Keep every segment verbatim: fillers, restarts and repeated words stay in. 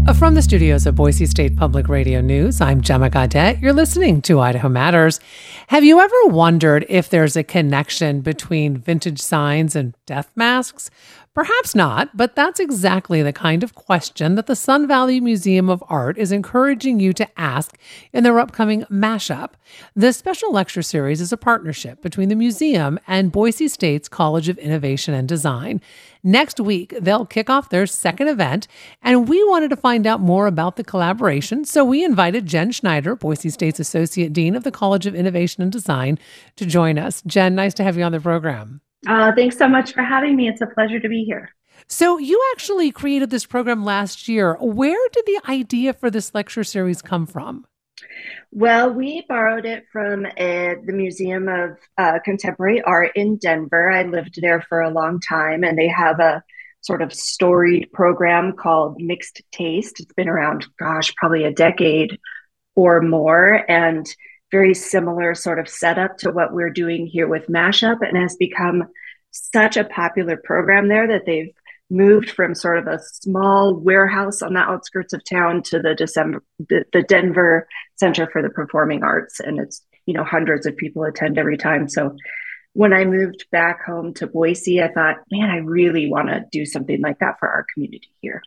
From the studios of Boise State Public Radio News, I'm Gemma Gaudet. You're listening to Idaho Matters. Have you ever wondered if there's a connection between vintage signs and death masks? Perhaps not, but that's exactly the kind of question that the Sun Valley Museum of Art is encouraging you to ask in their upcoming Mashup. This special lecture series is a partnership between the museum and Boise State's College of Innovation and Design. Next week, they'll kick off their second event, and we wanted to find out more about the collaboration, so we invited Jen Schneider, Boise State's Associate Dean of the College of Innovation and Design, to join us. Jen, nice to have you on the program. Uh, thanks so much for having me. It's a pleasure to be here. So you actually created this program last year. Where did the idea for this lecture series come from? Well, we borrowed it from uh, the Museum of uh, Contemporary Art in Denver. I lived there for a long time, and they have a sort of storied program called Mixed Taste. It's been around, gosh, probably a decade or more, and very similar sort of setup to what we're doing here with Mashup, and has become such a popular program there that they've moved from sort of a small warehouse on the outskirts of town to the December, the, the Denver Center for the Performing Arts. And it's, you know, hundreds of people attend every time. So when I moved back home to Boise, I thought, man, I really want to do something like that for our community here.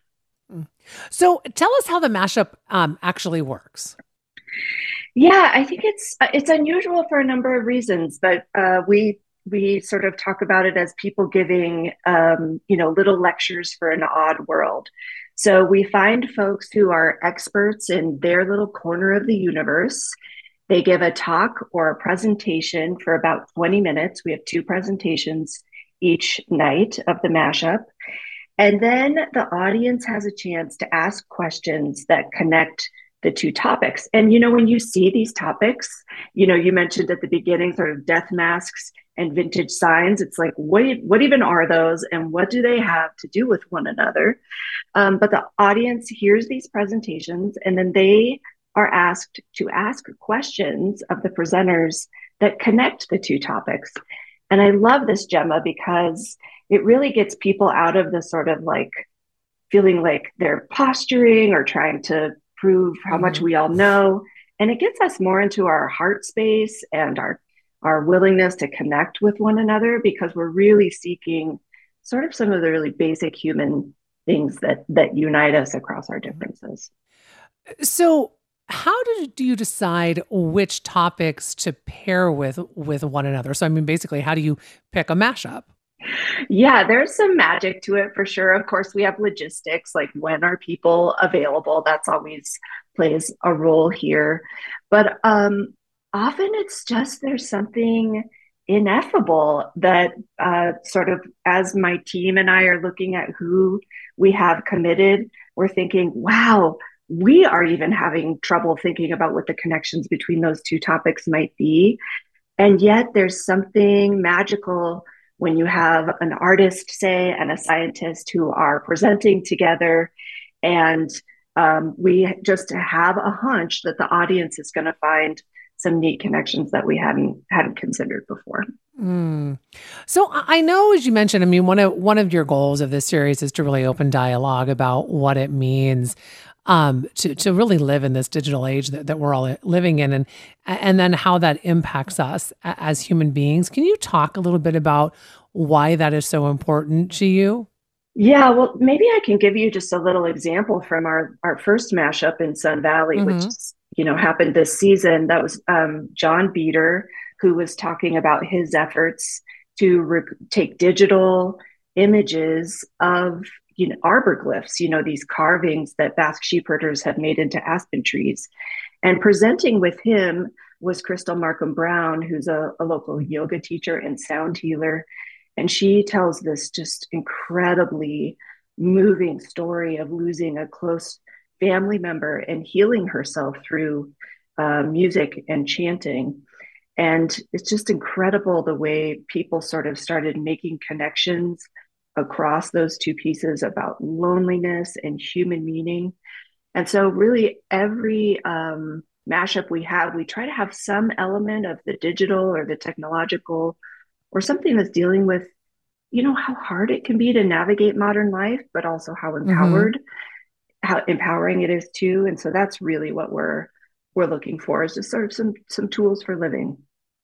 So tell us how the Mashup um, actually works. Yeah, I think it's it's unusual for a number of reasons, but uh, we we sort of talk about it as people giving, um, you know, little lectures for an odd world. So we find folks who are experts in their little corner of the universe. They give a talk or a presentation for about twenty minutes. We have two presentations each night of the Mashup. And then the audience has a chance to ask questions that connect the two topics. And, you know, when you see these topics, you know, you mentioned at the beginning sort of death masks and vintage signs. It's like, what, what even are those and what do they have to do with one another? Um, but the audience hears these presentations, and then they are asked to ask questions of the presenters that connect the two topics. And I love this, Gemma, because it really gets people out of the sort of like feeling like they're posturing or trying to prove how much we all know. And it gets us more into our heart space and our, our willingness to connect with one another, because we're really seeking sort of some of the really basic human things that, that unite us across our differences. So how do you decide which topics to pair with, with one another? So, I mean, basically, how do you pick a mashup? Yeah, there's some magic to it for sure. Of course, we have logistics, like when are people available? That's always plays a role here. But um, often it's just there's something ineffable that uh, sort of, as my team and I are looking at who we have committed, we're thinking, wow, we are even having trouble thinking about what the connections between those two topics might be. And yet there's something magical when you have an artist, say, and a scientist who are presenting together, and um, we just have a hunch that the audience is going to find some neat connections that we hadn't hadn't considered before. Mm. So I know, as you mentioned, I mean, one of one of your goals of this series is to really open dialogue about what it means um, to to really live in this digital age that, that we're all living in, and and then how that impacts us as human beings. Can you talk a little bit about why that is so important to you? Yeah, well, maybe I can give you just a little example from our our first mashup in Sun Valley, mm-hmm. which you know happened this season. That was um, John Beater, who was talking about his efforts to re- take digital images of you know arborglyphs, you know these carvings that Basque sheep herders have made into aspen trees, and presenting with him was Crystal Markham Brown, who's a, a local yoga teacher and sound healer. And she tells this just incredibly moving story of losing a close family member and healing herself through uh, music and chanting. And it's just incredible the way people sort of started making connections across those two pieces about loneliness and human meaning. And so really every um, mashup we have, we try to have some element of the digital or the technological or something that's dealing with, you know, how hard it can be to navigate modern life, but also how empowered. how empowering it is too. And so that's really what we're we're looking for, is just sort of some some tools for living.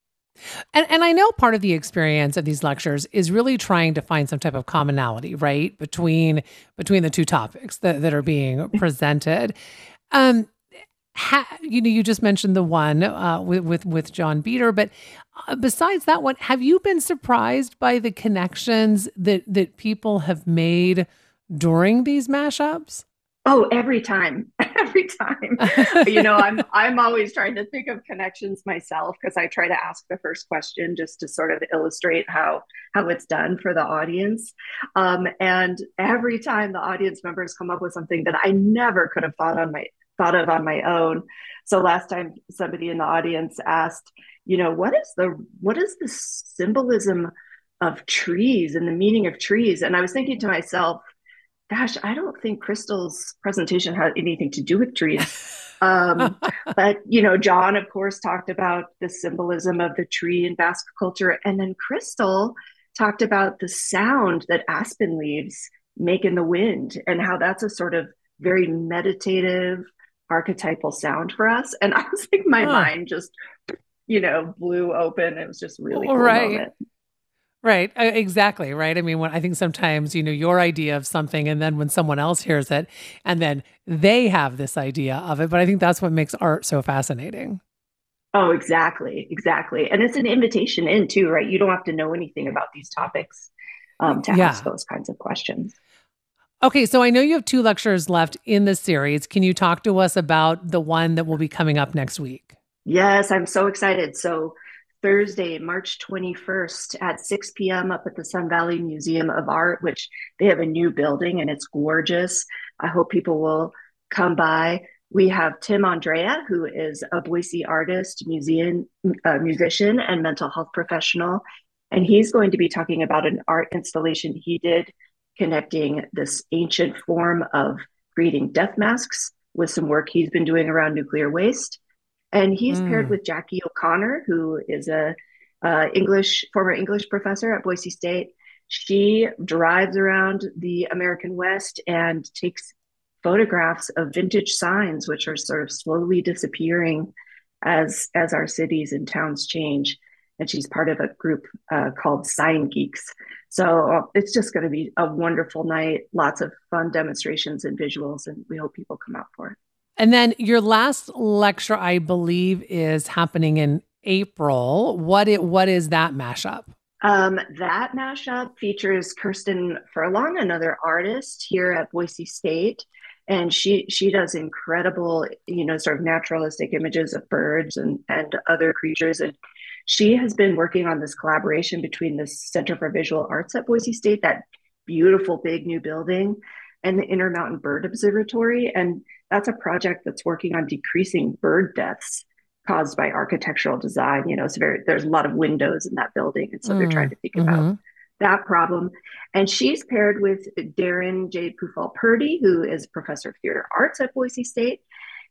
And and I know part of the experience of these lectures is really trying to find some type of commonality, right, between between the two topics that, that are being presented. Um, ha, you know, you just mentioned the one uh, with, with with John Beater, but uh, besides that one, have you been surprised by the connections that that people have made during these mashups? Oh, every time, every time. You know, I'm I'm always trying to think of connections myself, because I try to ask the first question just to sort of illustrate how how it's done for the audience. Um, and every time the audience members come up with something that I never could have thought on my thought of on my own. So last time somebody in the audience asked, you know, what is the what is the symbolism of trees and the meaning of trees? And I was thinking to myself, gosh, I don't think Crystal's presentation had anything to do with trees. Um, but, you know, John, of course, talked about the symbolism of the tree in Basque culture. And then Crystal talked about the sound that aspen leaves make in the wind, and how that's a sort of very meditative, archetypal sound for us. And I was like, my Huh. mind just, you know, blew open. It was just a really cool Right. moment. Right. Uh, Exactly. Right. I mean, when I think sometimes, you know, your idea of something, and then when someone else hears it, and then they have this idea of it. But I think that's what makes art so fascinating. Oh, exactly, exactly. And it's an invitation in too, right? You don't have to know anything about these topics um, to ask Yeah. those kinds of questions. Okay. So I know you have two lectures left in the series. Can you talk to us about the one that will be coming up next week? Yes, I'm so excited. So Thursday, March twenty-first at six p m up at the Sun Valley Museum of Art, which they have a new building and it's gorgeous. I hope people will come by. We have Tim Andrea, who is a Boise artist, museum, uh, musician, and mental health professional. And he's going to be talking about an art installation he did connecting this ancient form of creating death masks with some work he's been doing around nuclear waste. And he's paired Mm. with Jackie O'Connor, who is a uh, English former English professor at Boise State. She drives around the American West and takes photographs of vintage signs, which are sort of slowly disappearing as as our cities and towns change. And she's part of a group uh, called Sign Geeks. So uh, it's just going to be a wonderful night, lots of fun demonstrations and visuals, and we hope people come out for it. And then your last lecture, I believe, is happening in April. What it what is that mashup? Um, that mashup features Kirsten Furlong, another artist here at Boise State, and she she does incredible, you know, sort of naturalistic images of birds and and other creatures. And she has been working on this collaboration between the Center for Visual Arts at Boise State, that beautiful big new building, and the Intermountain Bird Observatory. And that's a project that's working on decreasing bird deaths caused by architectural design. You know, it's very, there's a lot of windows in that building. And so they're trying Mm, to think about hmm. that problem. And she's paired with Darren J. Pufall Purdy, who is professor of theater arts at Boise State.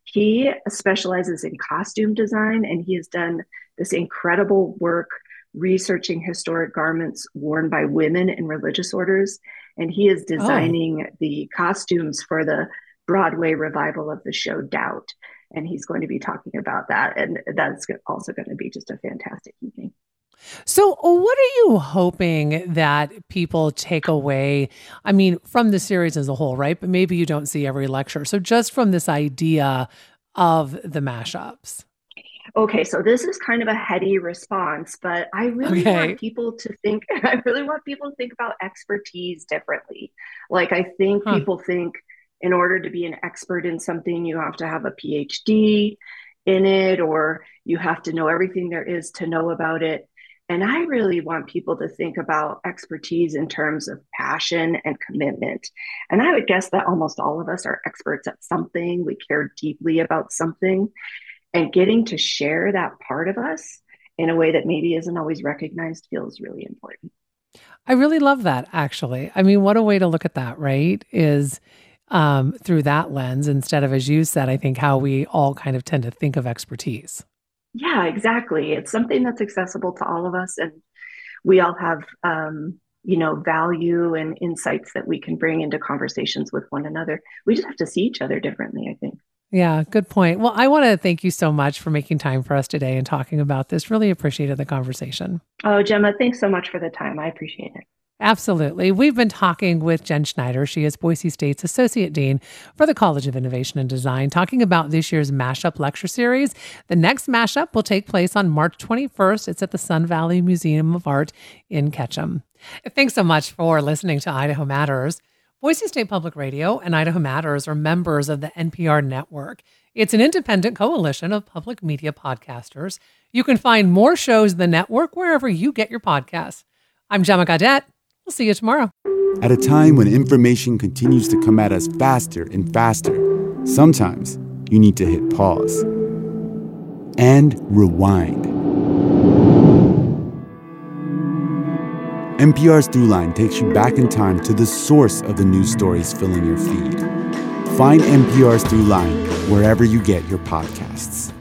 He specializes in costume design, and he has done this incredible work researching historic garments worn by women in religious orders. And he is Oh. designing the costumes for the Broadway revival of the show Doubt. And he's going to be talking about that. And that's also going to be just a fantastic evening. So, what are you hoping that people take away? I mean, from the series as a whole, right? But maybe you don't see every lecture. So, just from this idea of the mashups. Okay, so this is kind of a heady response, but I really want Okay. people to think, I really want people to think about expertise differently. Like, I think Huh. people think in order to be an expert in something, you have to have a PhD in it, or you have to know everything there is to know about it. And I really want people to think about expertise in terms of passion and commitment. And I would guess that almost all of us are experts at something. We care deeply about something, and getting to share that part of us in a way that maybe isn't always recognized feels really important. I really love that, actually. I mean, what a way to look at that, right? Is um, through that lens instead of, as you said, I think how we all kind of tend to think of expertise. Yeah, exactly. It's something that's accessible to all of us, and we all have um, you know, value and insights that we can bring into conversations with one another. We just have to see each other differently, I think. Yeah, good point. Well, I want to thank you so much for making time for us today and talking about this. Really appreciated the conversation. Oh, Gemma, thanks so much for the time. I appreciate it. Absolutely. We've been talking with Jen Schneider. She is Boise State's Associate Dean for the College of Innovation and Design, talking about this year's Mashup Lecture Series. The next Mashup will take place on March twenty-first. It's at the Sun Valley Museum of Art in Ketchum. Thanks so much for listening to Idaho Matters. Boise State Public Radio and Idaho Matters are members of the N P R network. It's an independent coalition of public media podcasters. You can find more shows in the network wherever you get your podcasts. I'm Gemma Gaudette. We'll see you tomorrow. At a time when information continues to come at us faster and faster, sometimes you need to hit pause and rewind. N P R's Throughline takes you back in time to the source of the news stories filling your feed. Find N P R's Throughline wherever you get your podcasts.